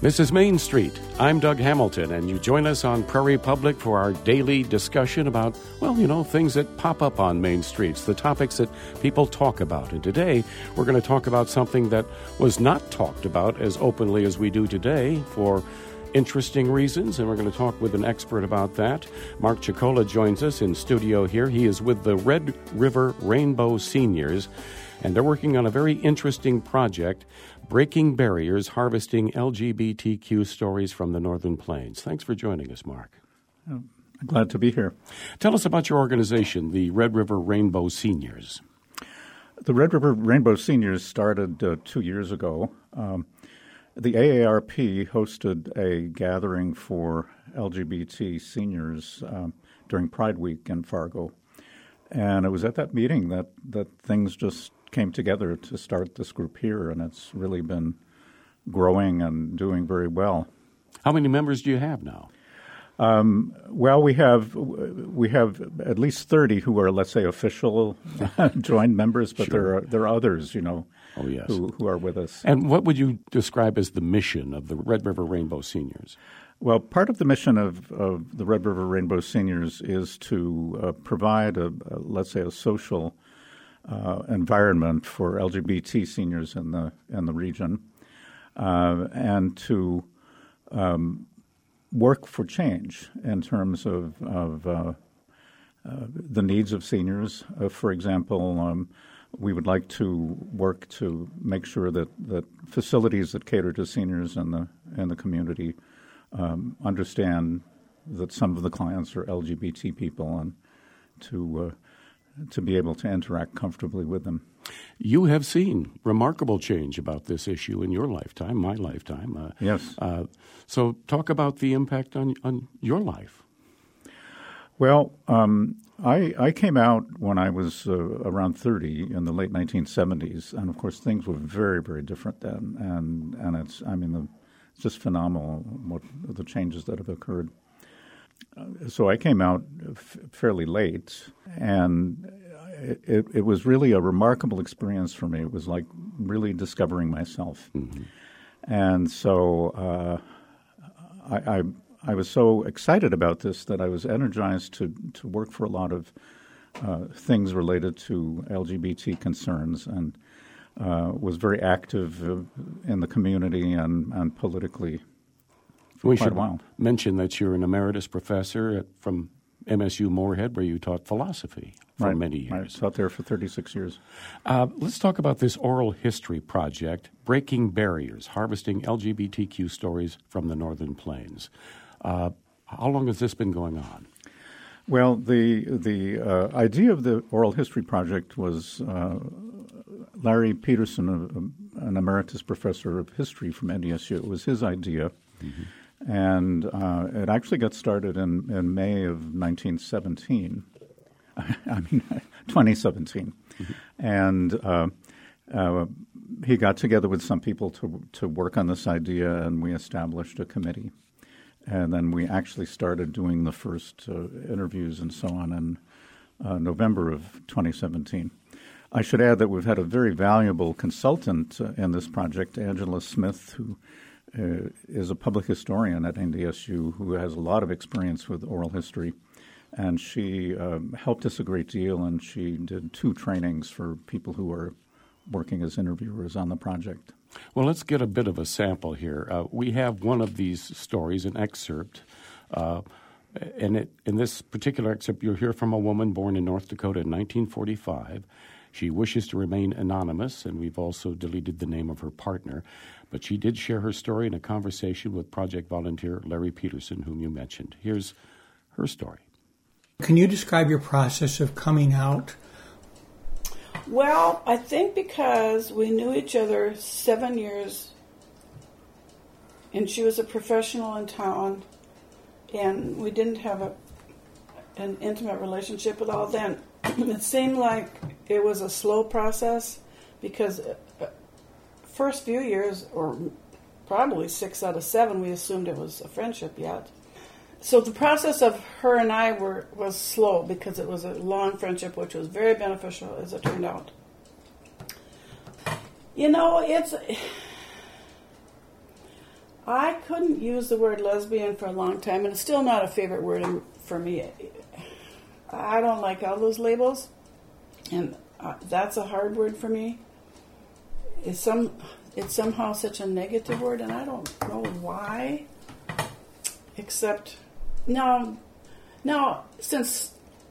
This is Main Street. I'm Doug Hamilton, and you join us on Prairie Public for our daily discussion about, things that pop up on Main Streets, the topics that people talk about. And today, we're going to talk about something that was not talked about as openly as we do today for interesting reasons, and we're going to talk with an expert about that. Mark Chicola joins us in studio here. He is with the Red River Rainbow Seniors, and they're working on a very interesting project, Breaking Barriers, Harvesting LGBTQ Stories from the Northern Plains. Thanks for joining us, Mark. I'm glad to be here. Tell us about your organization, the Red River Rainbow Seniors. The Red River Rainbow Seniors started 2 years ago. The AARP hosted a gathering for LGBT seniors during Pride Week in Fargo. And it was at that meeting that things just came together to start this group here, and it's really been growing and doing very well. How many members do you have now? Well, we have at least 30 who are, let's say, official joined members, but Sure. there are others, Oh, yes. who are with us. And what would you describe as the mission of the Red River Rainbow Seniors? Well, part of the mission of the Red River Rainbow Seniors is to provide let's say, a social environment for LGBT seniors in the region, and to work for change in terms of the needs of seniors. For example, we would like to work to make sure that facilities that cater to seniors in the community understand that some of the clients are LGBT people, and to be able to interact comfortably with them. You have seen remarkable change about this issue in your lifetime, my lifetime. Yes. So talk about the impact on your life. Well, I came out when I was around 30 in the late 1970s, and of course things were very, very different then. And it's just phenomenal what the changes that have occurred. So I came out fairly late, and it was really a remarkable experience for me. It was like really discovering myself. Mm-hmm. And so I was so excited about this that I was energized to work for a lot of things related to LGBT concerns, and was very active in the community and politically. We should mention that you're an emeritus professor from MSU Moorhead, where you taught philosophy for many years. I taught there for 36 years. Let's talk about this oral history project, Breaking Barriers, Harvesting LGBTQ Stories from the Northern Plains. How long has this been going on? Well, the idea of the oral history project was Larry Peterson, an emeritus professor of history from NDSU. It was his idea. Mm-hmm. And it actually got started in May of 2017. Mm-hmm. And he got together with some people to work on this idea, and we established a committee. And then we actually started doing the first interviews and so on in November of 2017. I should add that we've had a very valuable consultant in this project, Angela Smith, who is a public historian at NDSU who has a lot of experience with oral history. And she helped us a great deal, and she did 2 trainings for people who are working as interviewers on the project. Well, let's get a bit of a sample here. We have one of these stories, an excerpt. In this particular excerpt, you'll hear from a woman born in North Dakota in 1945. She wishes to remain anonymous, and we've also deleted the name of her partner. But she did share her story in a conversation with project volunteer Larry Peterson, whom you mentioned. Here's her story. Can you describe your process of coming out? Well, I think because we knew each other 7 years, and she was a professional in town, and we didn't have an intimate relationship at all then. It seemed like it was a slow process because first few years, or probably 6 out of 7, we assumed it was a friendship yet. So the process of her and I was slow because it was a long friendship, which was very beneficial as it turned out. I couldn't use the word lesbian for a long time, and it's still not a favorite word for me. I don't like all those labels, and that's a hard word for me. It's somehow such a negative word, and I don't know why. Except now, since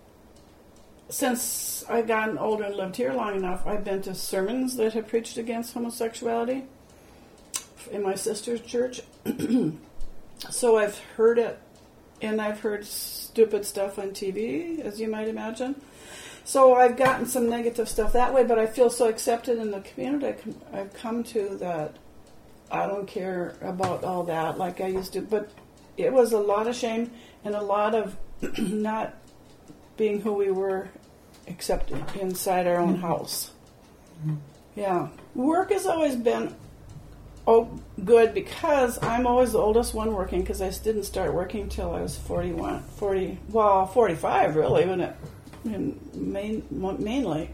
I've gotten older and lived here long enough, I've been to sermons that have preached against homosexuality in my sister's church. So I've heard it, and I've heard stupid stuff on TV, as you might imagine. So I've gotten some negative stuff that way, but I feel so accepted in the community. I've come to that I don't care about all that like I used to. But it was a lot of shame and a lot of not being who we were, except inside our own house. Yeah. Work has always been good because I'm always the oldest one working, because I didn't start working till I was 45 really, when it mainly.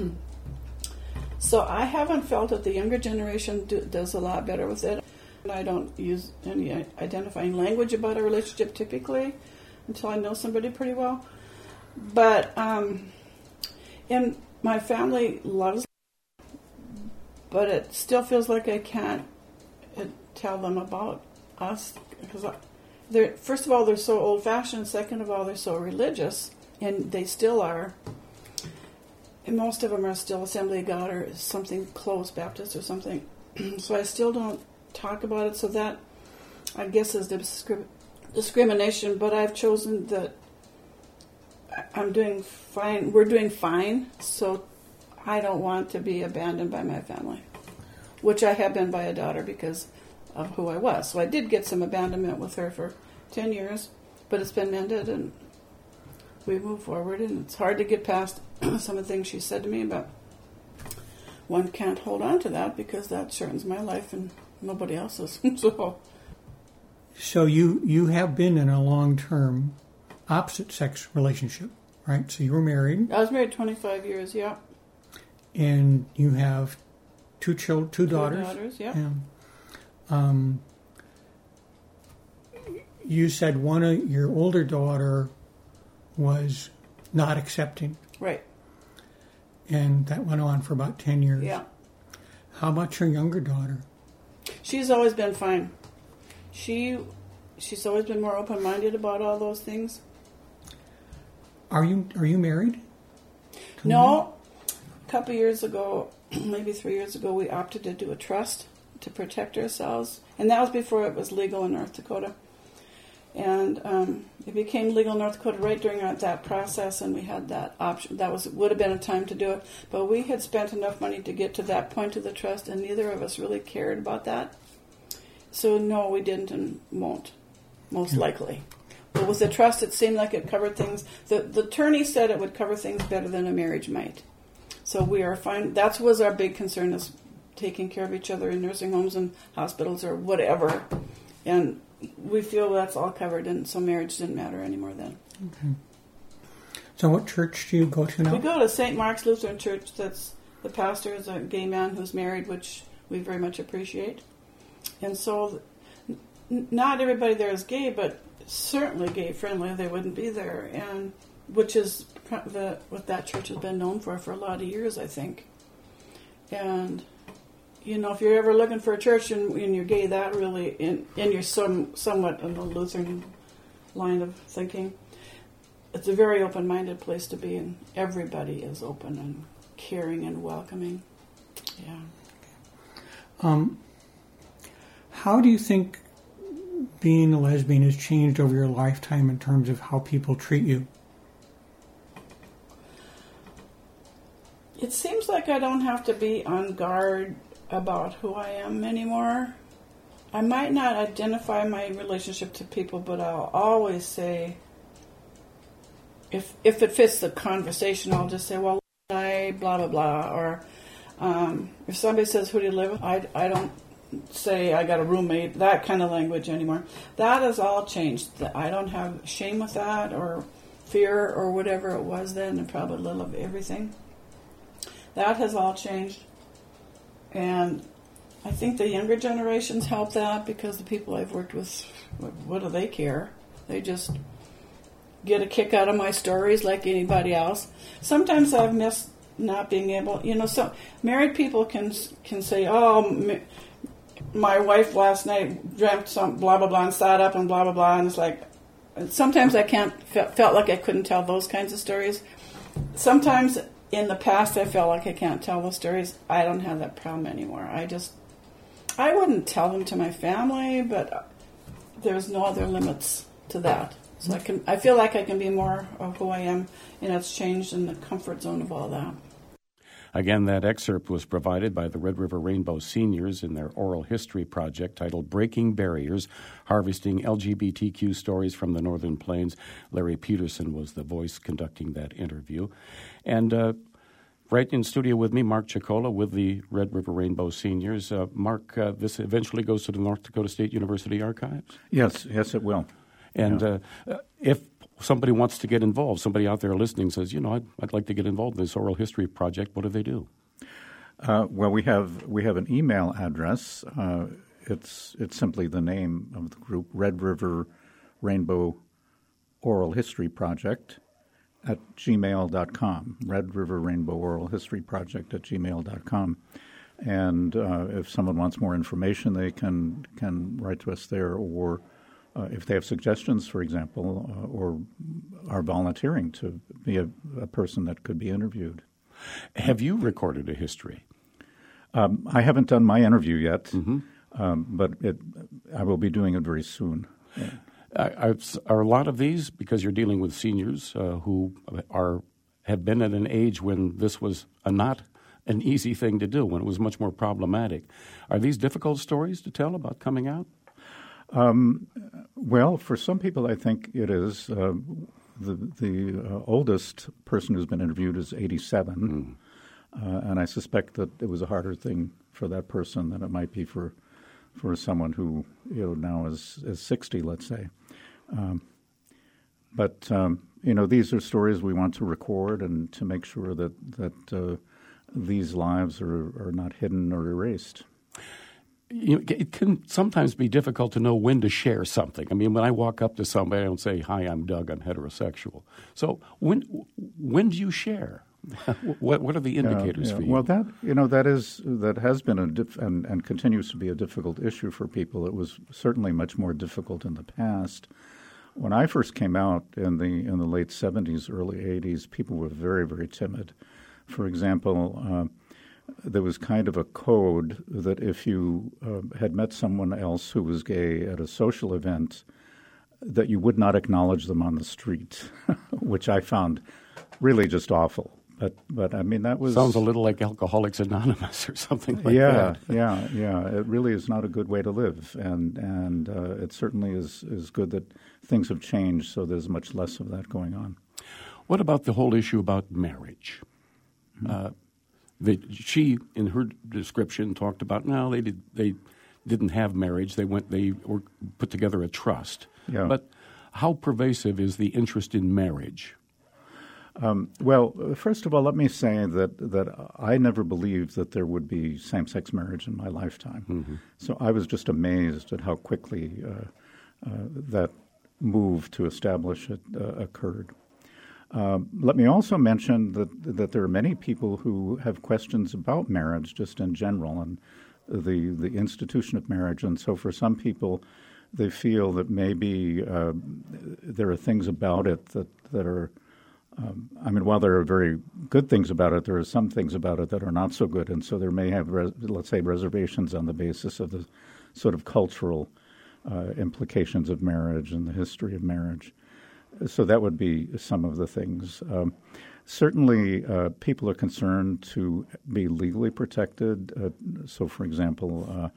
So I haven't felt that the younger generation does a lot better with it. I don't use any identifying language about a relationship typically until I know somebody pretty well. But and my family loves it, but it still feels like I can't tell them about us, because first of all, they're so old-fashioned. Second of all, they're so religious, and they still are. And most of them are still Assembly of God or something close, Baptist or something. So I still don't talk about it. So that, I guess, is discrimination. But I've chosen that I'm doing fine. We're doing fine. So I don't want to be abandoned by my family, which I have been by a daughter because of who I was. So I did get some abandonment with her for 10 years, but it's been mended and we move forward. And it's hard to get past some of the things she said to me, but one can't hold on to that because that shortens my life and nobody else's. So you have been in a long-term opposite-sex relationship, right? So you were married. I was married 25 years, yeah. And you have two daughters. Two daughters, yeah. You said one of your older daughter was not accepting. Right. And that went on for about 10 years. Yeah. How about your younger daughter? She's always been fine. She's always been more open-minded about all those things. Are you married? No. A couple years ago, maybe 3 years ago, we opted to do a trust to protect ourselves. And that was before it was legal in North Dakota. And it became legal in North Dakota right during that process, and we had that option. Would have been a time to do it. But we had spent enough money to get to that point of the trust, and neither of us really cared about that. So no, we didn't and won't, most likely. But with the trust, it seemed like it covered things. The attorney said it would cover things better than a marriage might. So we are fine. That was our big concern, is taking care of each other in nursing homes and hospitals or whatever. And we feel that's all covered, and so marriage didn't matter anymore then. Okay. So what church do you go to now? We go to St. Mark's Lutheran Church. That's the pastor is a gay man who's married, which we very much appreciate. And so not everybody there is gay, but certainly gay-friendly. They wouldn't be there, and which is what that church has been known for a lot of years, I think. And if you're ever looking for a church and you're gay, that really, and you're somewhat in the Lutheran line of thinking, it's a very open-minded place to be, and everybody is open and caring and welcoming. Yeah. How do you think being a lesbian has changed over your lifetime in terms of how people treat you? It seems like I don't have to be on guard about who I am anymore. I might not identify my relationship to people, but I'll always say, if it fits the conversation, I'll just say, well, I blah, blah, blah. Or if somebody says, who do you live with? I don't say I got a roommate, that kind of language anymore. That has all changed. I don't have shame with that or fear or whatever it was then, and probably a little of everything. That has all changed. And I think the younger generations help that because the people I've worked with, what do they care? They just get a kick out of my stories like anybody else. Sometimes I've missed not being able, so married people can say, oh, my wife last night dreamt some blah, blah, blah, and sat up and blah, blah, blah, and it's like, sometimes I felt like I couldn't tell those kinds of stories. Sometimes in the past I felt like I can't tell those stories. I don't have that problem anymore. I wouldn't tell them to my family, but there's no other limits to that. So I feel like I can be more of who I am, and it's changed in the comfort zone of all that. Again, that excerpt was provided by the Red River Rainbow Seniors in their oral history project titled Breaking Barriers, Harvesting LGBTQ Stories from the Northern Plains. Larry Peterson was the voice conducting that interview. And right in studio with me, Mark Chicola with the Red River Rainbow Seniors. Mark, this eventually goes to the North Dakota State University Archives? Yes, it will. And if somebody wants to get involved, somebody out there listening says, I'd like to get involved in this oral history project, what do they do? Well, we have an email address. It's simply the name of the group, Red River Rainbow Oral History Project at gmail.com, Red River Rainbow Oral History Project at gmail.com. And if someone wants more information, they can write to us there, or if they have suggestions, for example, or are volunteering to be a person that could be interviewed. Have you recorded a history? I haven't done my interview yet, but I will be doing it very soon. Yeah. Are a lot of these, because you're dealing with seniors who have been at an age when this was not an easy thing to do, when it was much more problematic, are these difficult stories to tell about coming out? Well, for some people, I think it is. The oldest person who's been interviewed is 87, and I suspect that it was a harder thing for that person than it might be for someone who now is 60, let's say. But these are stories we want to record and to make sure that these lives are not hidden or erased. It can sometimes be difficult to know when to share something. I mean, when I walk up to somebody, I don't say, "Hi, I'm Doug. I'm heterosexual." So when do you share? What are the indicators for you? Well, that has been and continues to be a difficult issue for people. It was certainly much more difficult in the past. When I first came out in the late 70s, early 80s, people were very, very timid. For example, there was kind of a code that if you had met someone else who was gay at a social event, that you would not acknowledge them on the street, which I found really just awful. But I mean, that was... Sounds a little like Alcoholics Anonymous or something like that. Yeah. It really is not a good way to live. And it certainly is good that things have changed, so there's much less of that going on. What about the whole issue about marriage? She, in her description, talked about, no, they didn't have marriage. They were put together a trust. Yeah. But how pervasive is the interest in marriage? Well, first of all, let me say that I never believed that there would be same-sex marriage in my lifetime. Mm-hmm. So I was just amazed at how quickly that move to establish it occurred. Let me also mention that there are many people who have questions about marriage just in general and the institution of marriage. And so for some people, they feel that maybe there are things about it that are, while there are very good things about it, there are some things about it that are not so good. And so there may have, let's say, reservations on the basis of the sort of cultural implications of marriage and the history of marriage. So that would be some of the things. Certainly, people are concerned to be legally protected. So, for example,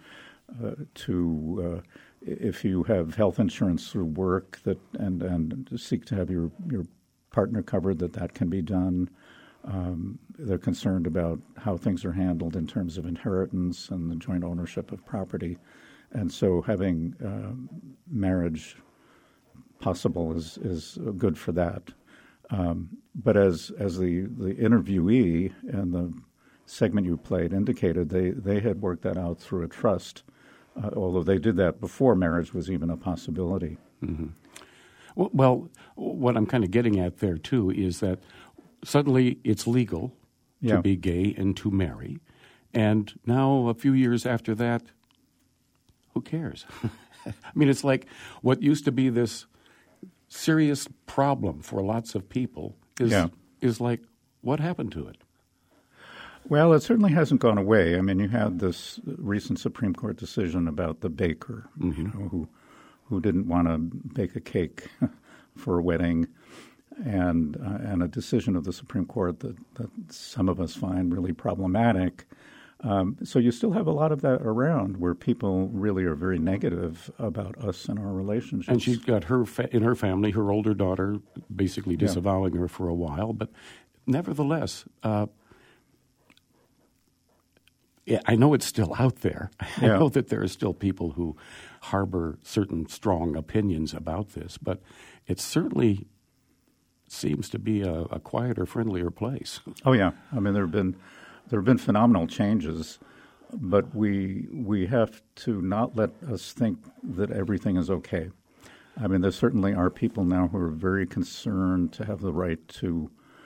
if you have health insurance through work and seek to have your partner covered, that can be done. They're concerned about how things are handled in terms of inheritance and the joint ownership of property. And so having marriage possible is good for that. But as the interviewee and the segment you played indicated, they had worked that out through a trust, although they did that before marriage was even a possibility. Mm-hmm. Well, what I'm kind of getting at there, too, is that suddenly it's legal to be gay and to marry. And now, a few years after that, who cares? I mean, it's like what used to be this serious problem for lots of people is like, what happened to it? Well, it certainly hasn't gone away. I mean, you had this recent Supreme Court decision about the baker, who didn't want to bake a cake for a wedding, and a decision of the Supreme Court that some of us find really problematic. So you still have a lot of that around where people really are very negative about us and our relationships. And she's got in her family, her older daughter basically disavowing her for a while. But nevertheless, I know it's still out there. I know that there are still people who harbor certain strong opinions about this, but it certainly seems to be a quieter, friendlier place. Oh yeah, I mean there have been phenomenal changes, but we have to not let us think that everything is okay. I mean, there certainly are people now who are very concerned to have the right to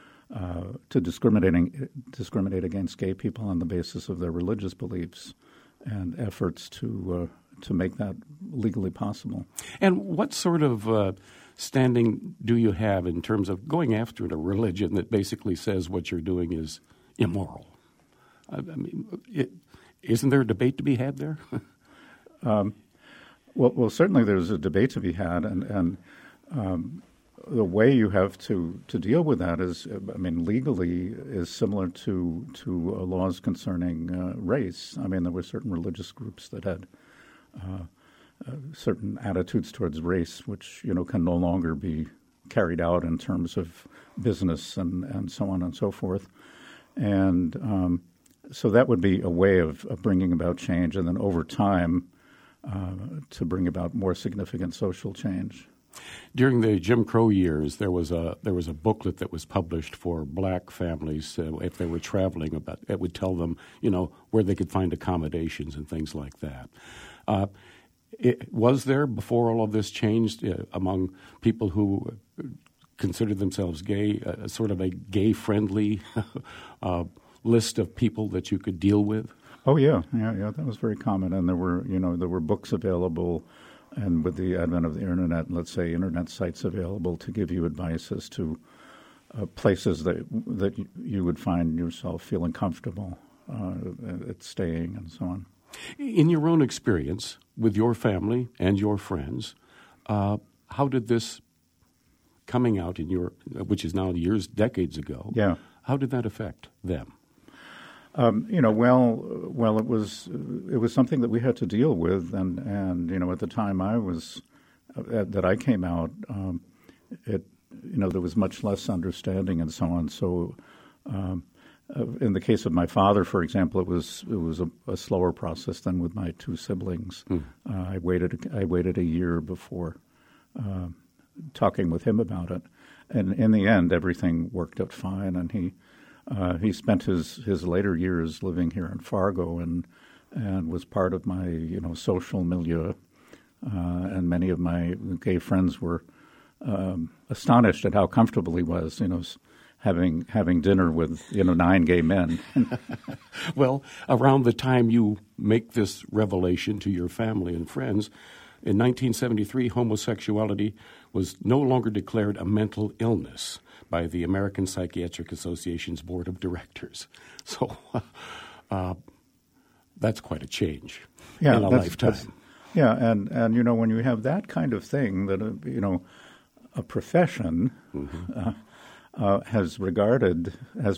discriminate against gay people on the basis of their religious beliefs, and efforts to make that legally possible. And what sort of standing do you have in terms of going after a religion that basically says what you're doing is immoral? I mean, isn't there a debate to be had there? Well, certainly there's a debate to be had, and the way you have to deal with that is, I mean, legally is similar to laws concerning race. I mean, there were certain religious groups that had certain attitudes towards race, which can no longer be carried out in terms of business and so on and so forth, and so that would be a way of bringing about change, and then over time to bring about more significant social change. During the Jim Crow years, there was a booklet that was published for black families if they were traveling. It would tell them, where they could find accommodations and things like that. Was there, before all of this changed, among people who considered themselves gay, sort of a gay-friendly list of people that you could deal with? Oh yeah, that was very common, and there were books available, and with the advent of the internet, let's say internet sites available to give you advice as to places that you would find yourself feeling comfortable at staying and so on. In your own experience with your family and your friends, how did this coming out which is now decades ago? Yeah. How did that affect them? Well, it was something that we had to deal with, and at the time that I came out, there was much less understanding and so on. So, in the case of my father, for example, it was a slower process than with my two siblings. I waited a year before talking with him about it, and in the end, everything worked out fine, and he spent his later years living here in Fargo and was part of my social milieu, and many of my gay friends were astonished at how comfortable he was, having dinner with 9 gay men. Well, around the time you make this revelation to your family and friends, in 1973, homosexuality was no longer declared a mental illness by the American Psychiatric Association's Board of Directors. So that's quite a change in a lifetime. And when you have that kind of thing, that a profession has regarded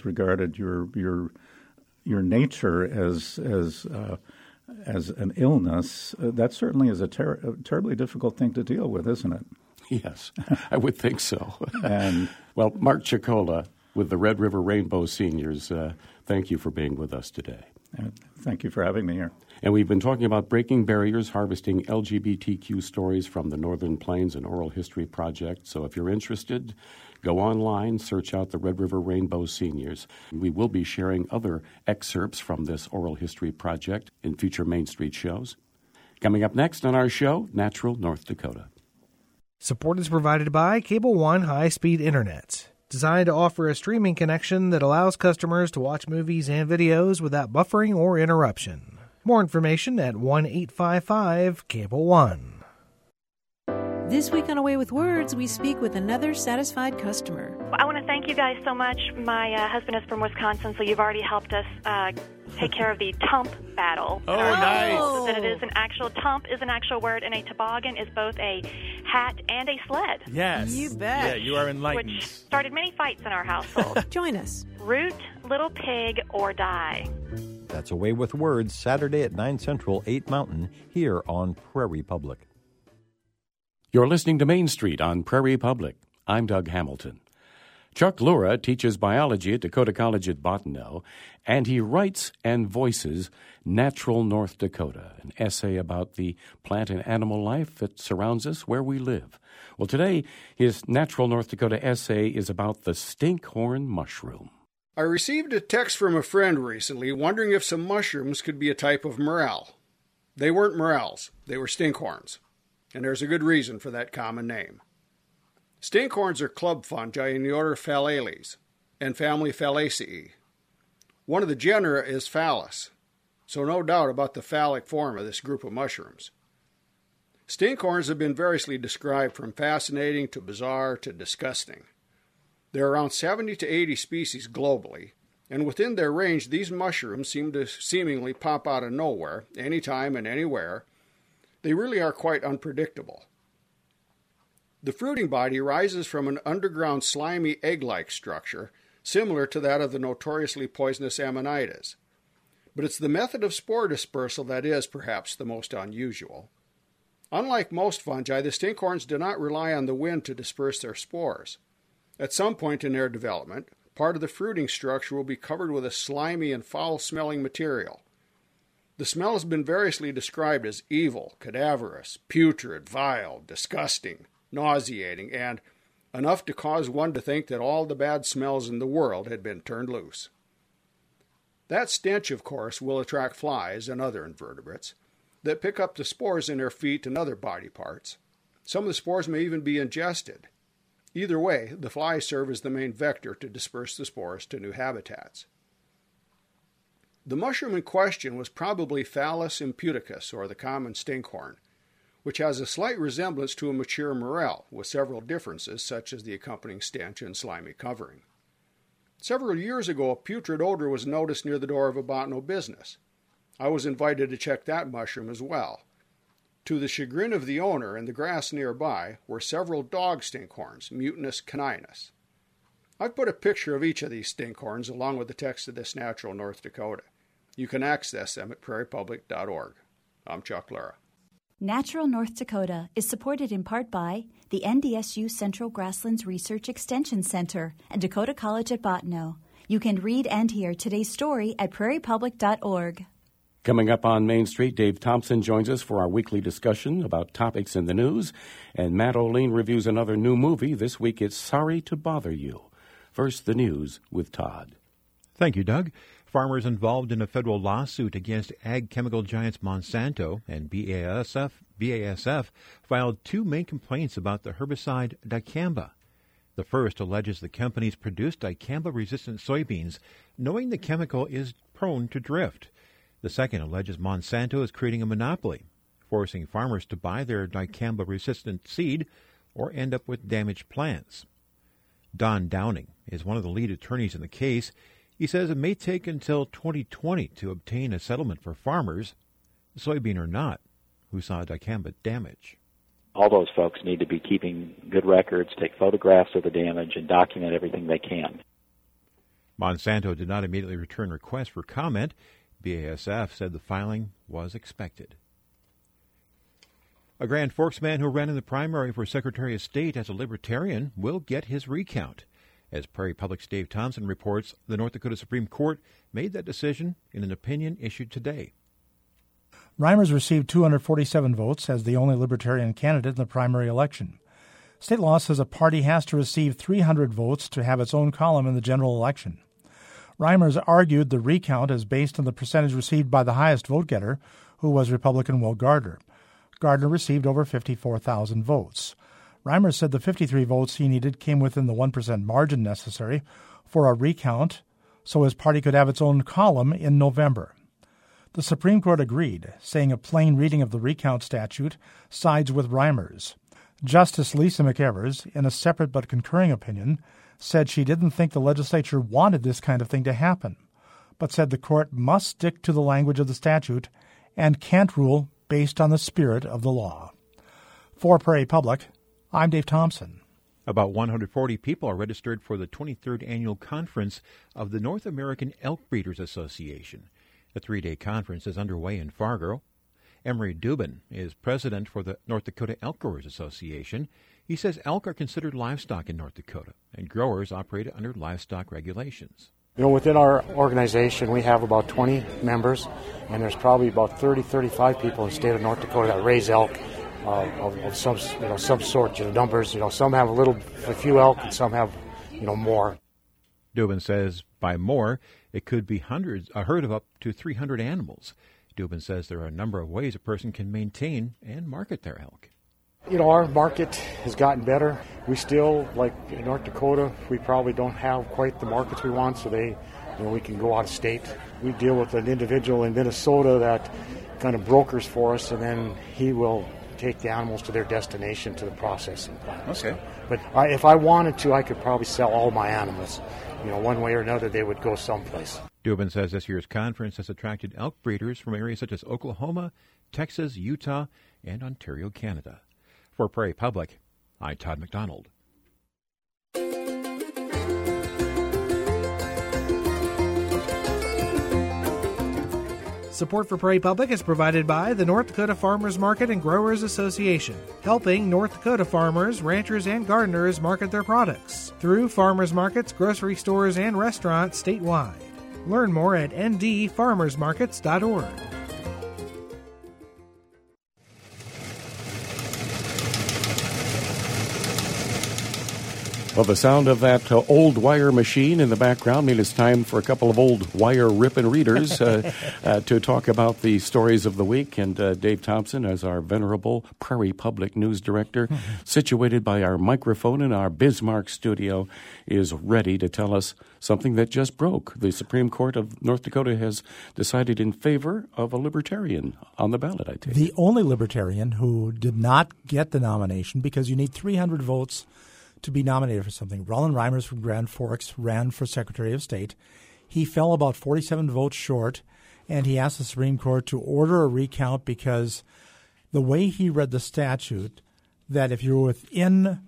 your nature as an illness, that certainly is a terribly difficult thing to deal with, isn't it? Yes, I would think so. And well, Mark Cicciola with the Red River Rainbow Seniors, thank you for being with us today. Thank you for having me here. And we've been talking about breaking barriers, harvesting LGBTQ stories from the Northern Plains and Oral History Project. So if you're interested, go online, search out the Red River Rainbow Seniors. We will be sharing other excerpts from this Oral History Project in future Main Street shows. Coming up next on our show, Natural North Dakota. Support is provided by Cable One High-Speed Internet, designed to offer a streaming connection that allows customers to watch movies and videos without buffering or interruption. More information at 1-855-CABLE-1. This week on Away with Words, we speak with another satisfied customer. I want to thank you guys so much. My husband is from Wisconsin, so you've already helped us take care of the tump battle. Oh, nice. That it is an actual tump is an actual word, and a toboggan is both a hat and a sled. Yes. You bet. Yeah, you are enlightened. Which started many fights in our household. Join us. Root, little pig, or die. That's Away with Words, Saturday at 9 Central, 8 Mountain, here on Prairie Public. You're listening to Main Street on Prairie Public. I'm Doug Hamilton. Chuck Lura teaches biology at Dakota College at Bottineau, and he writes and voices Natural North Dakota, an essay about the plant and animal life that surrounds us where we live. Well, today, his Natural North Dakota essay is about the stinkhorn mushroom. I received a text from a friend recently wondering if some mushrooms could be a type of morel. They weren't morels, they were stinkhorns. And there's a good reason for that common name. Stinkhorns are club fungi in the order Phallales and family Phallaceae. One of the genera is Phallus, so no doubt about the phallic form of this group of mushrooms. Stinkhorns have been variously described from fascinating to bizarre to disgusting. There are around 70 to 80 species globally, and within their range these mushrooms seem to seemingly pop out of nowhere, anytime and anywhere. They really are quite unpredictable. The fruiting body rises from an underground slimy egg-like structure similar to that of the notoriously poisonous Amanitas. But it's the method of spore dispersal that is perhaps the most unusual. Unlike most fungi, the stinkhorns do not rely on the wind to disperse their spores. At some point in their development, part of the fruiting structure will be covered with a slimy and foul-smelling material. The smell has been variously described as evil, cadaverous, putrid, vile, disgusting, nauseating, and enough to cause one to think that all the bad smells in the world had been turned loose. That stench, of course, will attract flies and other invertebrates that pick up the spores in their feet and other body parts. Some of the spores may even be ingested. Either way, the flies serve as the main vector to disperse the spores to new habitats. The mushroom in question was probably Phallus imputicus, or the common stinkhorn, which has a slight resemblance to a mature morel, with several differences, such as the accompanying stench and slimy covering. Several years ago, a putrid odor was noticed near the door of a Bottineau business. I was invited to check that mushroom as well. To the chagrin of the owner, in the grass nearby were several dog stinkhorns, Mutinus caninus. I've put a picture of each of these stinkhorns along with the text of this Natural North Dakota. You can access them at prairiepublic.org. I'm Chuck Lura. Natural North Dakota is supported in part by the NDSU Central Grasslands Research Extension Center and Dakota College at Bottineau. You can read and hear today's story at prairiepublic.org. Coming up on Main Street, Dave Thompson joins us for our weekly discussion about topics in the news, and Matt O'Lean reviews another new movie. This week it's Sorry to Bother You. First, the news with Todd. Thank you, Doug. Farmers involved in a federal lawsuit against ag chemical giants Monsanto and BASF filed two main complaints about the herbicide dicamba. The first alleges the companies produced dicamba-resistant soybeans, knowing the chemical is prone to drift. The second alleges Monsanto is creating a monopoly, forcing farmers to buy their dicamba-resistant seed or end up with damaged plants. Don Downing is one of the lead attorneys in the case. He says it may take until 2020 to obtain a settlement for farmers, soybean or not, who saw dicamba damage. All those folks need to be keeping good records, take photographs of the damage, and document everything they can. Monsanto did not immediately return requests for comment. BASF said the filing was expected. A Grand Forks man who ran in the primary for Secretary of State as a Libertarian will get his recount. As Prairie Public's Dave Thompson reports, the North Dakota Supreme Court made that decision in an opinion issued today. Reimers received 247 votes as the only Libertarian candidate in the primary election. State law says a party has to receive 300 votes to have its own column in the general election. Reimers argued the recount is based on the percentage received by the highest vote-getter, who was Republican Will Gardner. Gardner received over 54,000 votes. Reimers said the 53 votes he needed came within the 1% margin necessary for a recount so his party could have its own column in November. The Supreme Court agreed, saying a plain reading of the recount statute sides with Reimers. Justice Lisa McEvers, in a separate but concurring opinion, said she didn't think the legislature wanted this kind of thing to happen, but said the court must stick to the language of the statute and can't rule based on the spirit of the law. For Prairie Public, I'm Dave Thompson. About 140 people are registered for the 23rd Annual Conference of the North American Elk Breeders Association. The 3-day conference is underway in Fargo. Emery Dubin is president for the North Dakota Elk Growers Association. He says elk are considered livestock in North Dakota, and growers operate under livestock regulations. Within our organization, we have about 20 members, and there's probably about 35 people in the state of North Dakota that raise elk of some sort. Numbers. Some have a few elk, and some have, more. Dubin says by more, it could be a herd of up to 300 animals. Dubin says there are a number of ways a person can maintain and market their elk. Our market has gotten better. We still, like in North Dakota, we probably don't have quite the markets we want, so we can go out of state. We deal with an individual in Minnesota that kind of brokers for us, and then he will take the animals to their destination to the processing plant. Okay. But if I wanted to, I could probably sell all my animals. One way or another, they would go someplace. Dubin says this year's conference has attracted elk breeders from areas such as Oklahoma, Texas, Utah, and Ontario, Canada. For Prairie Public, I'm Todd McDonald. Support for Prairie Public is provided by the North Dakota Farmers Market and Growers Association, helping North Dakota farmers, ranchers, and gardeners market their products through farmers markets, grocery stores, and restaurants statewide. Learn more at ndfarmersmarkets.org. Well, the sound of that old wire machine in the background means it's time for a couple of old wire ripping readers to talk about the stories of the week. And Dave Thompson, as our venerable Prairie Public News Director, situated by our microphone in our Bismarck studio, is ready to tell us something that just broke. The Supreme Court of North Dakota has decided in favor of a libertarian on the ballot, I take it. The only libertarian who did not get the nomination, because you need 300 votes to be nominated for something. Roland Reimers from Grand Forks ran for Secretary of State. He fell about 47 votes short, and he asked the Supreme Court to order a recount because the way he read the statute, that if you're within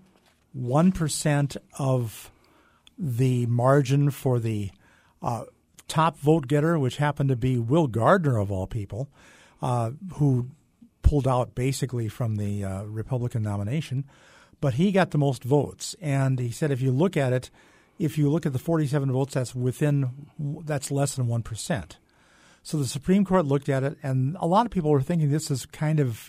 1% of the margin for the top vote getter, which happened to be Will Gardner of all people, who pulled out basically from the Republican nomination, but he got the most votes. And he said if you look at it, if you look at the 47 votes, that's less than 1%. So the Supreme Court looked at it, and a lot of people were thinking this is kind of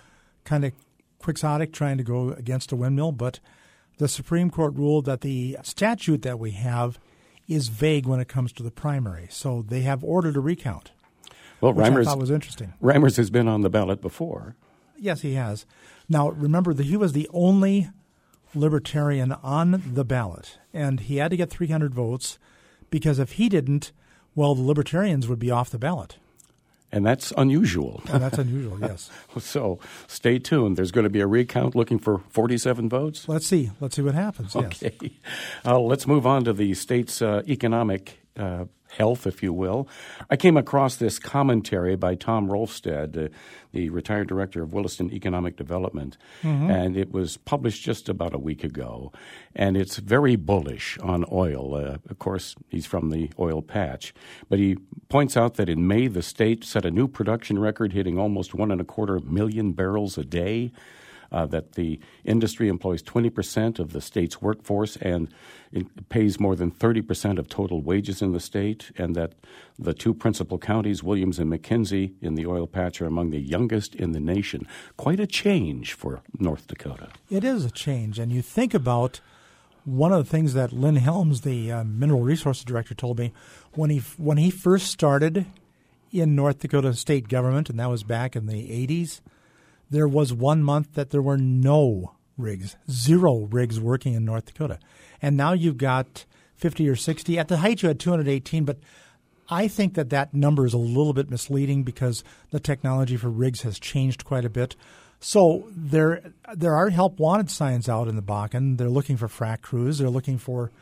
quixotic, trying to go against a windmill, but the Supreme Court ruled that the statute that we have is vague when it comes to the primary. So they have ordered a recount, which I thought was interesting. Reimers has been on the ballot before. Yes, he has. Now, remember that he was the only libertarian on the ballot, and he had to get 300 votes because if he didn't, well, the libertarians would be off the ballot. And that's unusual. And that's unusual, yes. So stay tuned. There's going to be a recount looking for 47 votes? Let's see. Let's see what happens, okay. Yes. Let's move on to the state's economic health, if you will. I came across this commentary by Tom Rolfstad, the retired director of Williston Economic Development, and it was published just about a week ago. And it's very bullish on oil. Of course, he's from the oil patch. But he points out that in May, the state set a new production record, hitting almost 1.25 million barrels a day that the industry employs 20% of the state's workforce and it pays more than 30% of total wages in the state, and that the two principal counties, Williams and McKenzie, in the oil patch are among the youngest in the nation. Quite a change for North Dakota. It is a change, and you think about one of the things that Lynn Helms, the Mineral Resources Director, told me when he first started in North Dakota state government, and that was back in the 80s, there was 1 month that there were no rigs, 0 rigs working in North Dakota. And now you've got 50 or 60. At the height, you had 218, but I think that number is a little bit misleading because the technology for rigs has changed quite a bit. So there are help wanted signs out in the Bakken. They're looking for frac crews. They're looking for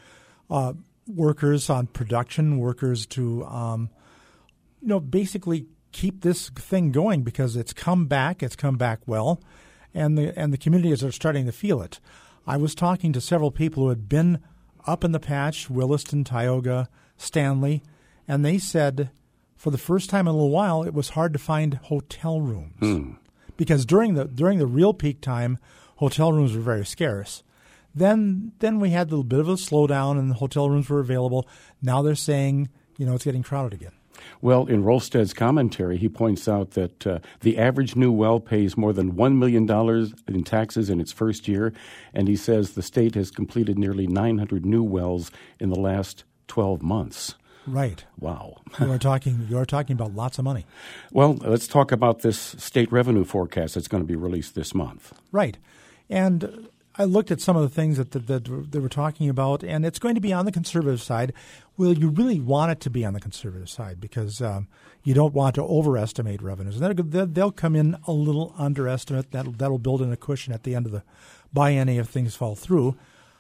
workers on production, workers to basically keep this thing going because it's come back well, and the communities are starting to feel it. I was talking to several people who had been up in the patch, Williston, Tioga, Stanley, and they said for the first time in a little while it was hard to find hotel rooms because during the real peak time, hotel rooms were very scarce. Then we had a little bit of a slowdown and the hotel rooms were available. Now they're saying, it's getting crowded again. Well, in Rolstad's commentary, he points out that the average new well pays more than $1 million in taxes in its first year, and he says the state has completed nearly 900 new wells in the last 12 months. Right. Wow. You are talking about lots of money. Well, let's talk about this state revenue forecast that's going to be released this month. Right. And I looked at some of the things that they were talking about, and it's going to be on the conservative side. Well, you really want it to be on the conservative side because you don't want to overestimate revenues. And they'll come in a little underestimate. That'll build in a cushion at the end of the biennium if things fall through.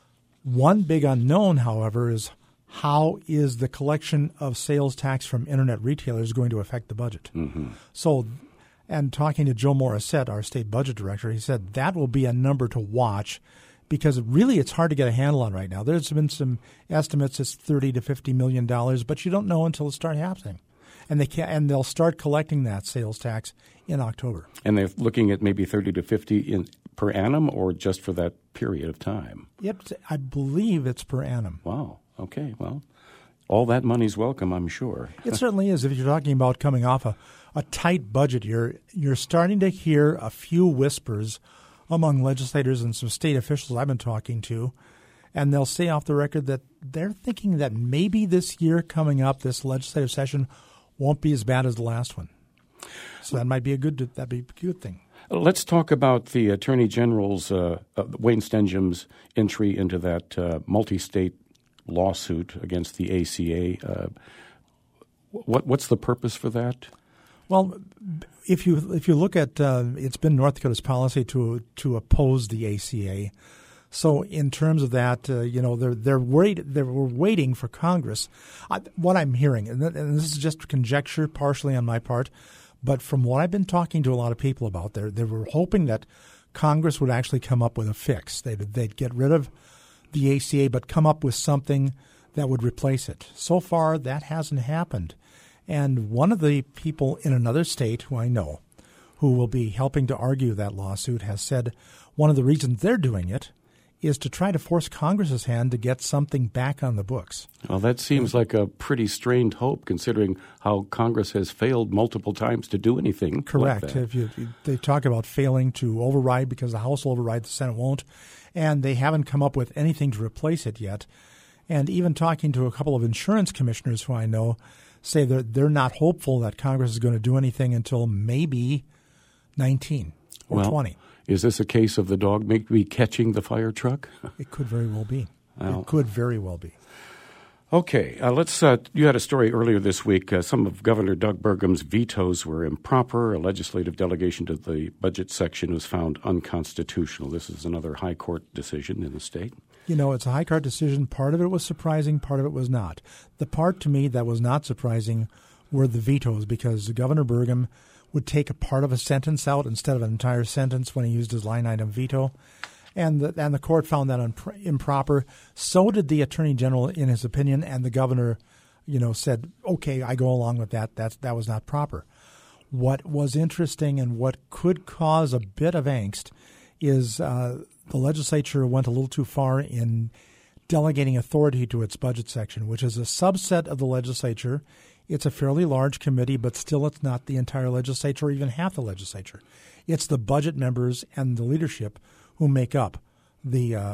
One big unknown, however, is how is the collection of sales tax from Internet retailers going to affect the budget? Mm-hmm. So, and talking to Joe Morissette, our state budget director, he said that will be a number to watch because really it's hard to get a handle on right now. There's been some estimates as $30 to $50 million, but you don't know until it starts happening. And they'll start collecting that sales tax in October. And they're looking at maybe 30 to 50 per annum or just for that period of time? I believe it's per annum. Wow. Okay. Well, all that money's welcome, I'm sure. It certainly is. If you're talking about coming off a tight budget year, you're starting to hear a few whispers among legislators and some state officials I've been talking to, and they'll say off the record that they're thinking that maybe this year coming up, this legislative session, won't be as bad as the last one. So that'd be a good thing. Let's talk about the Attorney General's Wayne Stenjum's entry into that multi-state lawsuit against the ACA. What's the purpose for that? Well, if you look at it's been North Dakota's policy to oppose the ACA. So in terms of that, they're waiting for Congress. What I'm hearing, and this is just conjecture, partially on my part, but from what I've been talking to a lot of people about, they were hoping that Congress would actually come up with a fix. They'd get rid of the ACA, but come up with something that would replace it. So far, that hasn't happened. And one of the people in another state who I know who will be helping to argue that lawsuit has said one of the reasons they're doing it is to try to force Congress's hand to get something back on the books. Well, that seems like a pretty strained hope considering how Congress has failed multiple times to do anything. Correct. Like that. They talk about failing to override because the House will override, the Senate won't, and they haven't come up with anything to replace it yet. And even talking to a couple of insurance commissioners who I know say they're not hopeful that Congress is going to do anything until maybe 19 or 20. Is this a case of the dog maybe catching the fire truck? It could very well be. Well, it could very well be. Okay, let's. You had a story earlier this week. Some of Governor Doug Burgum's vetoes were improper. A legislative delegation to the budget section was found unconstitutional. This is another high court decision in the state. It's a high court decision. Part of it was surprising. Part of it was not. The part to me that was not surprising were the vetoes because Governor Burgum would take a part of a sentence out instead of an entire sentence when he used his line item veto. And the court found that improper. So did the Attorney General in his opinion, and the governor, said, okay, I go along with that. That was not proper. What was interesting and what could cause a bit of angst is the legislature went a little too far in delegating authority to its budget section, which is a subset of the legislature. It's a fairly large committee, but still it's not the entire legislature or even half the legislature. It's the budget members and the leadership who make up the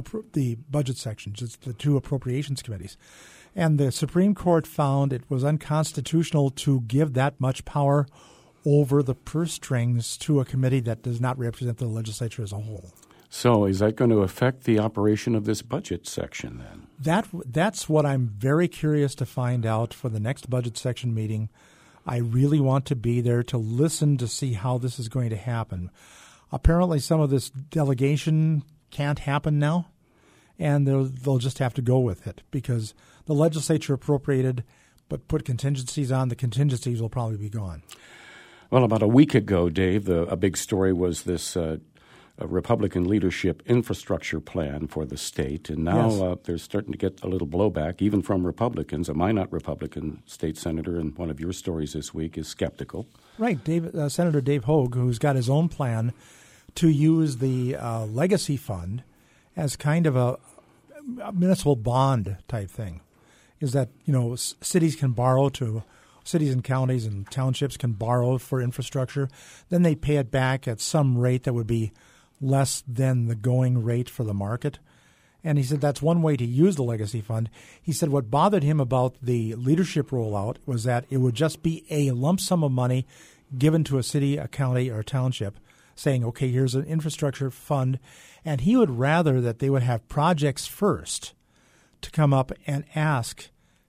budget sections. It's the two appropriations committees. And the Supreme Court found it was unconstitutional to give that much power over the purse strings to a committee that does not represent the legislature as a whole. So is that going to affect the operation of this budget section then? That's what I'm very curious to find out for the next budget section meeting. I really want to be there to listen to see how this is going to happen. Apparently some of this delegation can't happen now, and they'll just have to go with it because the legislature appropriated but put contingencies on. The contingencies will probably be gone. Well, about a week ago, Dave, a big story was this Republican leadership infrastructure plan for the state, and now they're starting to get a little blowback, even from Republicans. A Minot Republican state senator in one of your stories this week is skeptical. Right. Senator Dave Hogue, who's got his own plan to use the legacy fund as kind of a municipal bond type thing, is that, cities can borrow to cities and counties and townships can borrow for infrastructure. Then they pay it back at some rate that would be less than the going rate for the market. And he said that's one way to use the legacy fund. He said what bothered him about the leadership rollout was that it would just be a lump sum of money given to a city, a county, or a township saying, okay, here's an infrastructure fund. And he would rather that they would have projects first to come up and ask,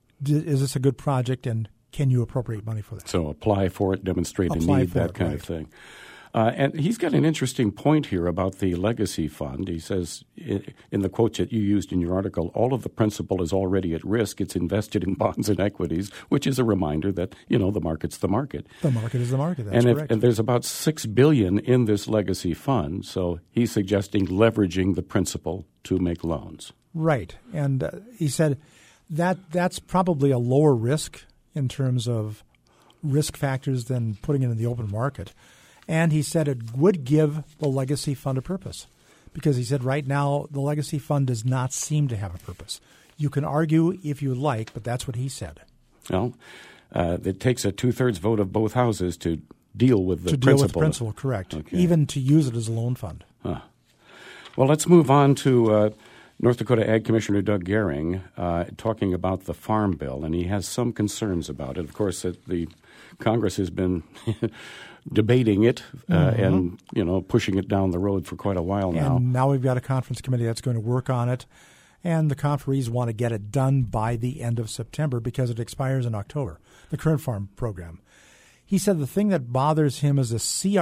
is this a good project and can you appropriate money for that? So apply for it, demonstrate a need, that kind of thing. And he's got an interesting point here about the legacy fund. He says in the quote that you used in your article, all of the principal is already at risk. It's invested in bonds and equities, which is a reminder that, the market's the market. The market is the market. That's correct. And there's about $6 billion in this legacy fund. So he's suggesting leveraging the principal to make loans. Right. And he said that's probably a lower risk in terms of risk factors than putting it in the open market. And he said it would give the legacy fund a purpose because he said right now the legacy fund does not seem to have a purpose. You can argue if you like, but that's what he said. Well, it takes a 2/3 vote of both houses to deal with the principal. To deal with the principal, correct. Okay. Even to use it as a loan fund. Huh. Well, let's move on to North Dakota Ag Commissioner Doug Gehring talking about the Farm Bill, and he has some concerns about it. Of course, the Congress has been debating it and pushing it down the road for quite a while now. And now we've got a conference committee that's going to work on it, and the conferees want to get it done by the end of September because it expires in October, the current farm program. He said the thing that bothers him is the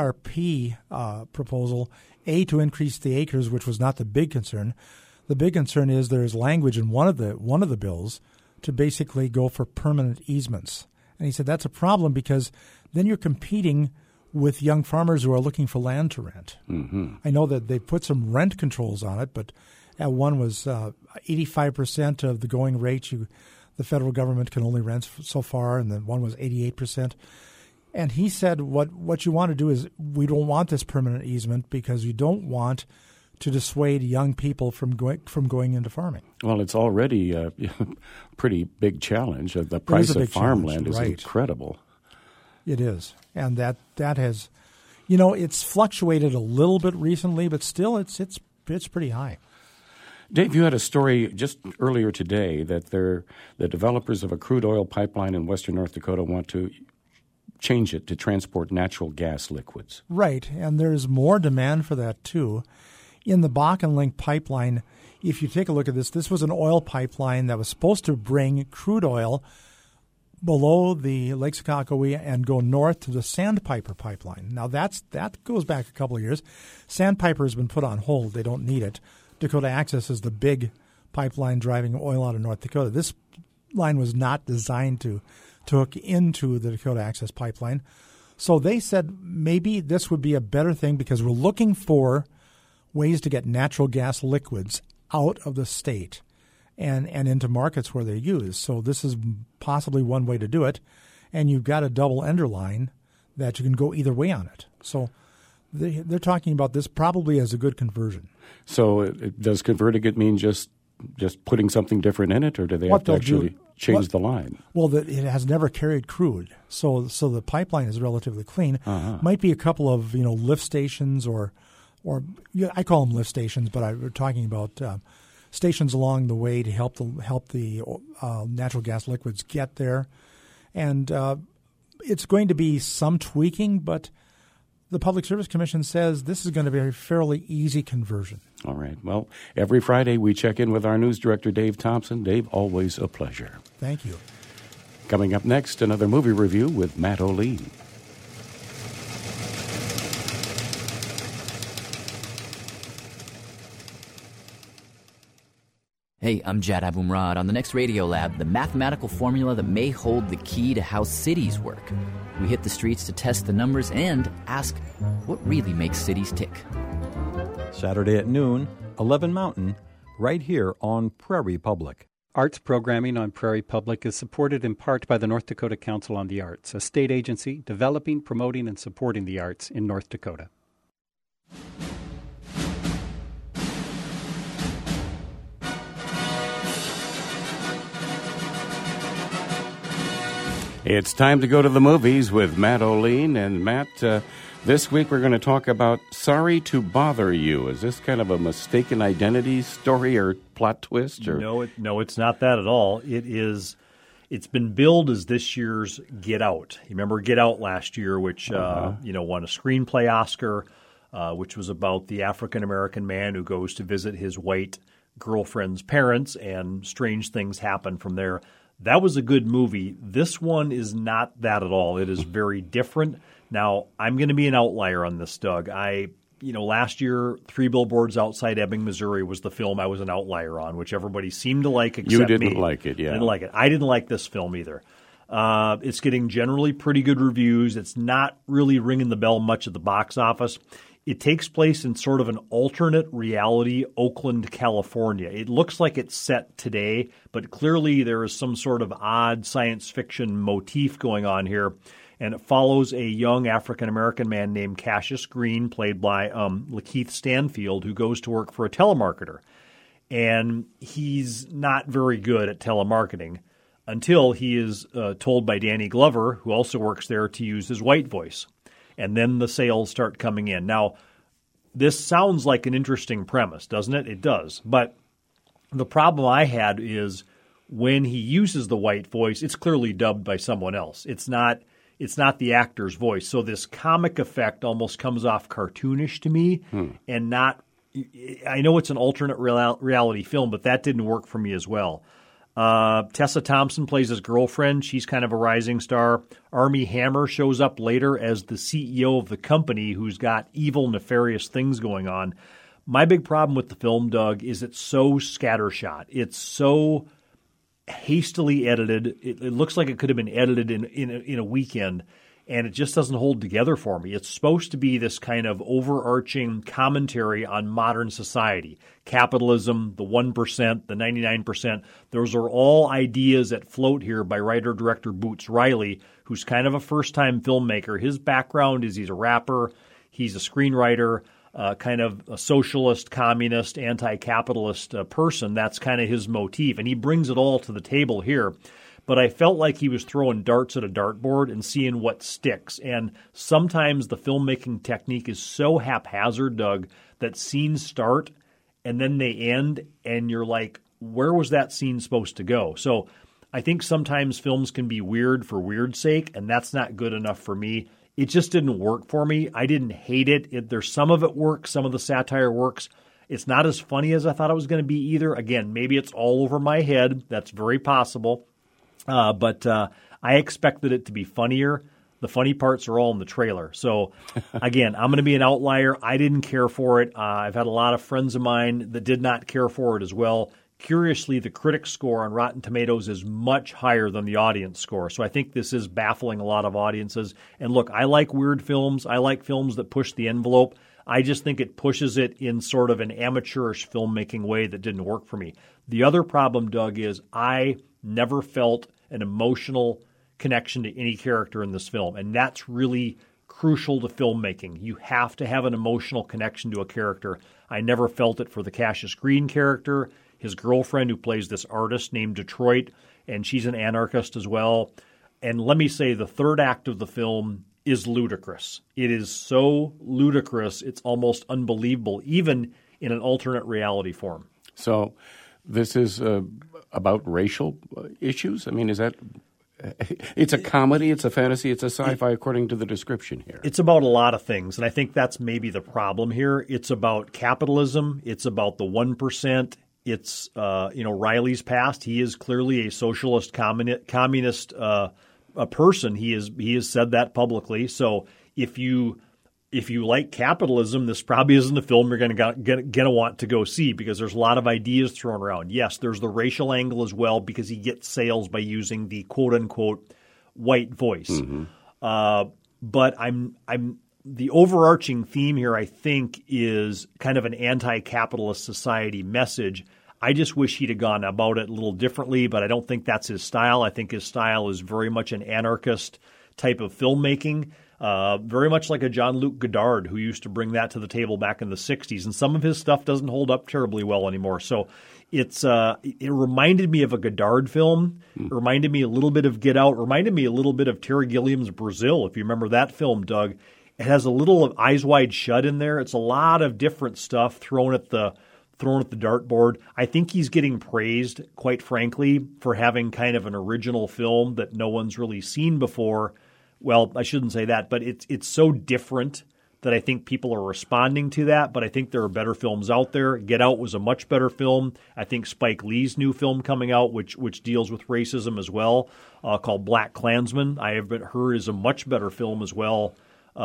CRP proposal, to increase the acres, which was not the big concern. The big concern is there's language in one of the bills to basically go for permanent easements. And he said that's a problem because then you're competing with young farmers who are looking for land to rent. Mm-hmm. I know that they put some rent controls on it, but at one was 85% of the going rate the federal government can only rent so far, and then one was 88%. And he said what you want to do is we don't want this permanent easement because you don't want to dissuade young people from going into farming. Well, it's already a pretty big challenge. The price of farmland is incredible. It is. And that has, it's fluctuated a little bit recently, but still it's pretty high. Dave, you had a story just earlier today that the developers of a crude oil pipeline in western North Dakota want to change it to transport natural gas liquids. Right, and there's more demand for that too. In the Bakken Link pipeline, if you take a look at this was an oil pipeline that was supposed to bring crude oil below the Lake Sakakawea and go north to the Sandpiper pipeline. Now that goes back a couple of years. Sandpiper has been put on hold. They don't need it. Dakota Access is the big pipeline driving oil out of North Dakota. This line was not designed to hook into the Dakota Access pipeline. So they said maybe this would be a better thing because we're looking for ways to get natural gas liquids out of the state and into markets where they're used. So this is possibly one way to do it. And you've got a double ender line that you can go either way on it. So they're talking about this probably as a good conversion. So does converting it mean just putting something different in it, or do they have to actually change the line? Well, it has never carried crude, so the pipeline is relatively clean. Might be a couple of lift stations or I call them lift stations, but we're talking about stations along the way to help the natural gas liquids get there, and it's going to be some tweaking, but the Public Service Commission says this is going to be a fairly easy conversion. All right. Well, every Friday we check in with our news director, Dave Thompson. Dave, always a pleasure. Thank you. Coming up next, another movie review with Matt O'Lean. Hey, I'm Jad Abumrad. On the next Radio Lab, the mathematical formula that may hold the key to how cities work. We hit the streets to test the numbers and ask what really makes cities tick. Saturday at noon, 11 Mountain, right here on Prairie Public. Arts programming on Prairie Public is supported in part by the North Dakota Council on the Arts, a state agency developing, promoting, and supporting the arts in North Dakota. It's time to go to the movies with Matt O'Lean. And Matt, this week we're going to talk about Sorry to Bother You. Is this kind of a mistaken identity story or plot twist? Or? No, it's not that at all. It's been billed as this year's Get Out. You remember Get Out last year, which won a screenplay Oscar, which was about the African-American man who goes to visit his white girlfriend's parents, and strange things happen from there. That was a good movie. This one is not that at all. It is very different. Now, I'm going to be an outlier on this, Doug. Last year, 3 Billboards Outside Ebbing, Missouri was the film I was an outlier on, which everybody seemed to like except me. You didn't like it, yeah. I didn't like it. I didn't like this film either. It's getting generally pretty good reviews. It's not really ringing the bell much at the box office. It takes place in sort of an alternate reality, Oakland, California. It looks like it's set today, but clearly there is some sort of odd science fiction motif going on here. And it follows a young African-American man named Cassius Green, played by Lakeith Stanfield, who goes to work for a telemarketer. And he's not very good at telemarketing until he is told by Danny Glover, who also works there, to use his white voice. And then the sales start coming in. Now, this sounds like an interesting premise, doesn't it? It does. But the problem I had is when he uses the white voice, it's clearly dubbed by someone else. It's not the actor's voice. So this comic effect almost comes off cartoonish to me and not – I know it's an alternate reality film, but that didn't work for me as well. Tessa Thompson plays his girlfriend. She's kind of a rising star. Armie Hammer shows up later as the CEO of the company who's got evil, nefarious things going on. My big problem with the film, Doug, is it's so scattershot. It's so hastily edited. It looks like it could have been edited in a weekend, and it just doesn't hold together for me. It's supposed to be this kind of overarching commentary on modern society. Capitalism, the 1%, the 99%, those are all ideas that float here by writer-director Boots Riley, who's kind of a first-time filmmaker. His background is he's a rapper, he's a screenwriter, kind of a socialist, communist, anti-capitalist person. That's kind of his motif, and he brings it all to the table here. But I felt like he was throwing darts at a dartboard and seeing what sticks. And sometimes the filmmaking technique is so haphazard, Doug, that scenes start and then they end, and you're like, where was that scene supposed to go? So I think sometimes films can be weird for weird's sake, and that's not good enough for me. It just didn't work for me. I didn't hate it. There's some of it works, some of the satire works. It's not as funny as I thought it was going to be either. Again, maybe it's all over my head. That's very possible. But I expected it to be funnier. The funny parts are all in the trailer. So, again, I'm going to be an outlier. I didn't care for it. I've had a lot of friends of mine that did not care for it as well. Curiously, the critic score on Rotten Tomatoes is much higher than the audience score. So I think this is baffling a lot of audiences. And look, I like weird films. I like films that push the envelope. I just think it pushes it in sort of an amateurish filmmaking way that didn't work for me. The other problem, Doug, is I never felt an emotional connection to any character in this film, and that's really crucial to filmmaking. You have to have an emotional connection to a character. I never felt it for the Cassius Green character, his girlfriend who plays this artist named Detroit, and she's an anarchist as well. And let me say, the third act of the film is ludicrous. It is so ludicrous, it's almost unbelievable, even in an alternate reality form. So this is about racial issues? I mean, is that... It's a comedy, it's a fantasy, it's a sci-fi according to the description here. It's about a lot of things, and I think that's maybe the problem here. It's about capitalism. It's about the 1%. It's, Riley's past. He is clearly a socialist, communist a person. He has said that publicly. So if you like capitalism, this probably isn't a film you're going to want to go see, because there's a lot of ideas thrown around. Yes, there's the racial angle as well, because he gets sales by using the quote unquote white voice. Mm-hmm. But the overarching theme here, I think, is kind of an anti-capitalist society message. I just wish he'd have gone about it a little differently, but I don't think that's his style. I think his style is very much an anarchist type of filmmaking, very much like a Jean-Luc Godard, who used to bring that to the table back in the 60s. And some of his stuff doesn't hold up terribly well anymore. So it reminded me of a Godard film. It reminded me a little bit of Get Out. It reminded me a little bit of Terry Gilliam's Brazil, if you remember that film, Doug. It has a little of Eyes Wide Shut in there. It's a lot of different stuff thrown at the dartboard. I think he's getting praised, quite frankly, for having kind of an original film that no one's really seen before. Well, I shouldn't say that, but it's so different that I think people are responding to that. But I think there are better films out there. Get Out was a much better film. I think Spike Lee's new film coming out, which deals with racism as well, called Black Klansman, I have heard is a much better film as well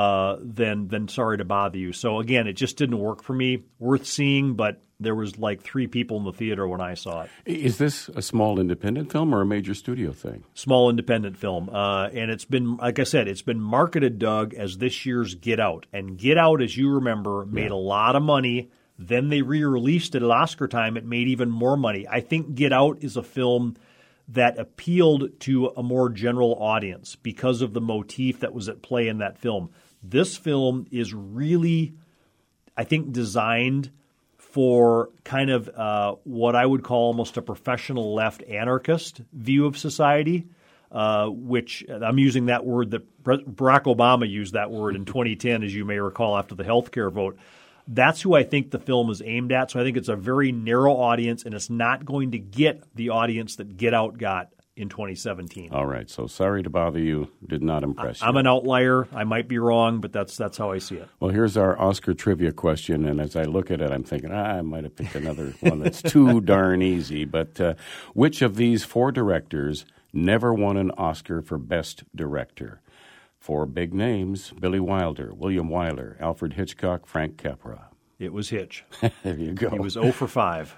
than Sorry to Bother You. So again, it just didn't work for me. Worth seeing, but there was like 3 people in the theater when I saw it. Is this a small independent film or a major studio thing? Small independent film. And it's been, like I said, it's been marketed, Doug, as this year's Get Out. And Get Out, as you remember, made a lot of money. Then they re-released it at Oscar time. It made even more money. I think Get Out is a film that appealed to a more general audience because of the motif that was at play in that film. This film is really, I think, designed for kind of what I would call almost a professional left anarchist view of society, which I'm using that word that Barack Obama used that word in 2010, as you may recall, after the healthcare vote. That's who I think the film is aimed at. So I think it's a very narrow audience, and it's not going to get the audience that Get Out got in 2017. All right. So Sorry to Bother You did not impress you. I'm an outlier. I might be wrong, but that's how I see it. Well, here's our Oscar trivia question, and as I look at it, I'm thinking, I might have picked another one that's too darn easy. But which of these 4 directors never won an Oscar for Best Director? 4 big names: Billy Wilder, William Wyler, Alfred Hitchcock, Frank Capra. It was Hitch. There you go. He was 0 for 5.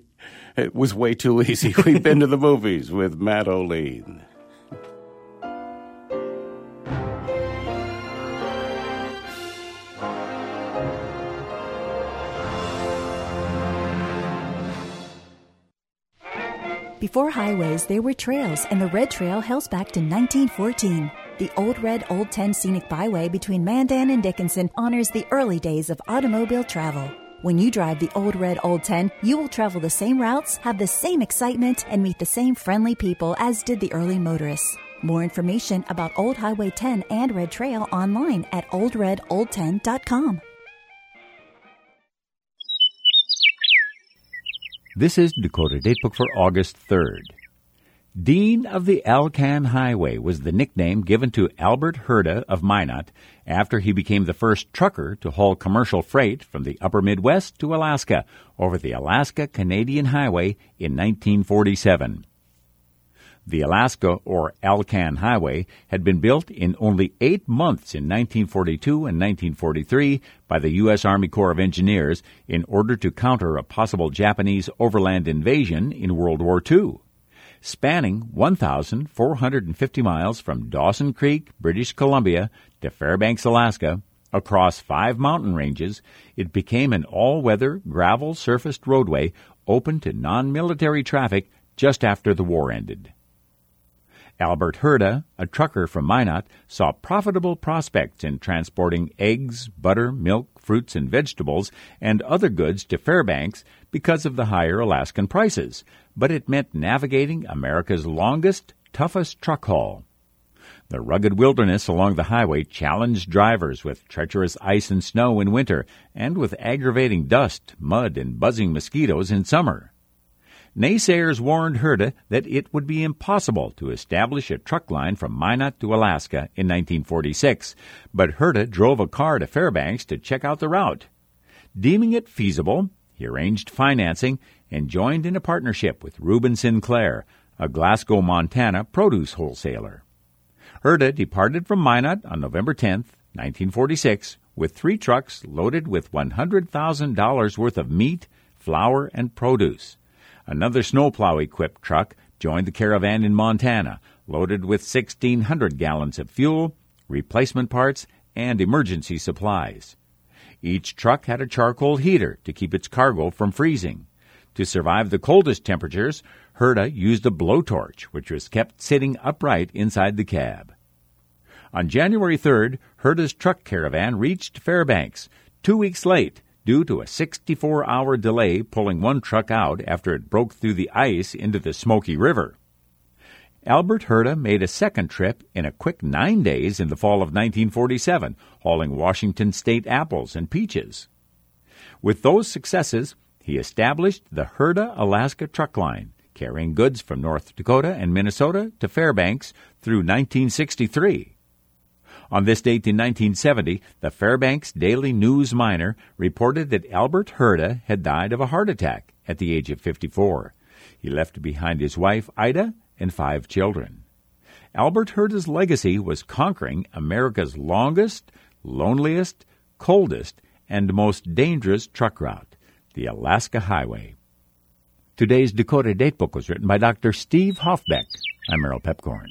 It was way too easy. We've been to the movies with Matt O'Lean. Before highways, there were trails, and the Red Trail hails back to 1914. The Old Red Old 10 Scenic Byway between Mandan and Dickinson honors the early days of automobile travel. When you drive the Old Red Old 10, you will travel the same routes, have the same excitement, and meet the same friendly people as did the early motorists. More information about Old Highway 10 and Red Trail online at oldredold10.com. This is Dakota Datebook for August 3rd. Dean of the Alcan Highway was the nickname given to Albert Herda of Minot after he became the first trucker to haul commercial freight from the upper Midwest to Alaska over the Alaska-Canadian Highway in 1947. The Alaska or Alcan Highway had been built in only 8 months in 1942 and 1943 by the U.S. Army Corps of Engineers in order to counter a possible Japanese overland invasion in World War II. Spanning 1,450 miles from Dawson Creek, British Columbia, to Fairbanks, Alaska, across 5 mountain ranges, it became an all-weather, gravel-surfaced roadway open to non-military traffic just after the war ended. Albert Herda, a trucker from Minot, saw profitable prospects in transporting eggs, butter, milk, fruits and vegetables, and other goods to Fairbanks because of the higher Alaskan prices, but it meant navigating America's longest, toughest truck haul. The rugged wilderness along the highway challenged drivers with treacherous ice and snow in winter and with aggravating dust, mud, and buzzing mosquitoes in summer. Naysayers warned Herda that it would be impossible to establish a truck line from Minot to Alaska in 1946, but Herda drove a car to Fairbanks to check out the route. Deeming it feasible, he arranged financing and joined in a partnership with Reuben Sinclair, a Glasgow, Montana produce wholesaler. Herda departed from Minot on November 10, 1946, with 3 trucks loaded with $100,000 worth of meat, flour, and produce. Another snowplow-equipped truck joined the caravan in Montana, loaded with 1,600 gallons of fuel, replacement parts, and emergency supplies. Each truck had a charcoal heater to keep its cargo from freezing. To survive the coldest temperatures, Herda used a blowtorch, which was kept sitting upright inside the cab. On January 3rd, Herda's truck caravan reached Fairbanks, 2 weeks late due to a 64-hour delay pulling one truck out after it broke through the ice into the Smoky River. Albert Herda made a second trip in a quick 9 days in the fall of 1947, hauling Washington state apples and peaches. With those successes, he established the Herda Alaska Truck Line, carrying goods from North Dakota and Minnesota to Fairbanks through 1963. On this date in 1970, the Fairbanks Daily News Miner reported that Albert Herda had died of a heart attack at the age of 54. He left behind his wife, Ida, and 5 children. Albert Herda's legacy was conquering America's longest, loneliest, coldest, and most dangerous truck route, the Alaska Highway. Today's Dakota Datebook was written by Dr. Steve Hoffbeck. I'm Merrill Pepcorn.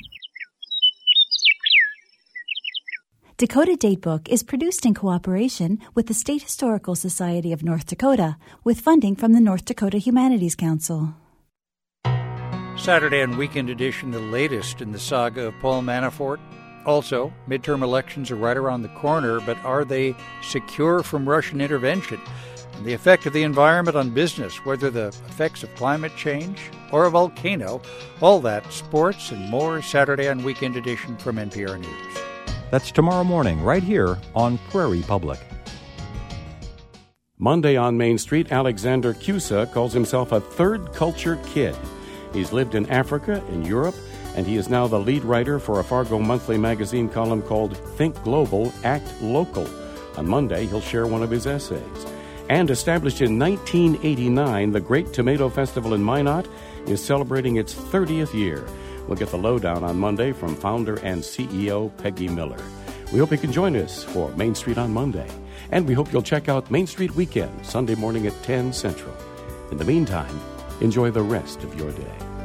Dakota Datebook is produced in cooperation with the State Historical Society of North Dakota, with funding from the North Dakota Humanities Council. Saturday and Weekend Edition, the latest in the saga of Paul Manafort. Also, midterm elections are right around the corner, but are they secure from Russian intervention? And the effect of the environment on business, whether the effects of climate change or a volcano, all that, sports, and more Saturday and Weekend Edition from NPR News. That's tomorrow morning, right here on Prairie Public. Monday on Main Street, Alexander Cusa calls himself a third culture kid. He's lived in Africa, in Europe, and he is now the lead writer for a Fargo Monthly magazine column called Think Global, Act Local. On Monday, he'll share one of his essays. And established in 1989, the Great Tomato Festival in Minot is celebrating its 30th year. We'll get the lowdown on Monday from founder and CEO Peggy Miller. We hope you can join us for Main Street on Monday. And we hope you'll check out Main Street Weekend, Sunday morning at 10 Central. In the meantime, enjoy the rest of your day.